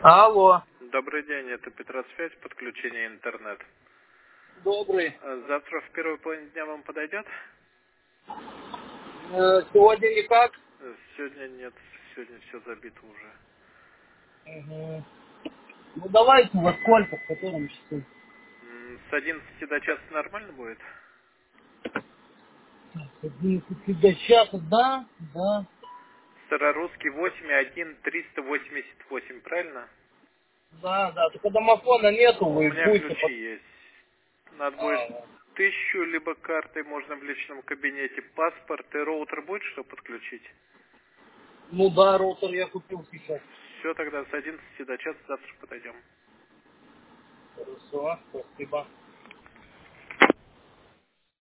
Алло. Добрый день, это Петросвязь, подключение интернет. Добрый. Завтра в первой половине дня вам подойдет? Сегодня никак? Сегодня нет, сегодня все забито уже. Угу. Ну давайте во сколько, в котором часу? С 11 до часа нормально будет? С 11 до часа, да? Да. Старорусский 81388, правильно? Да. Только домофона нету, У вы меня будете ключи есть. Надо будет 1000, либо картой можно в личном кабинете. Паспорт и роутер будет, что подключить? Ну да, роутер я купил сейчас. Все, тогда с 11 до часа завтра подойдем. Хорошо, спасибо.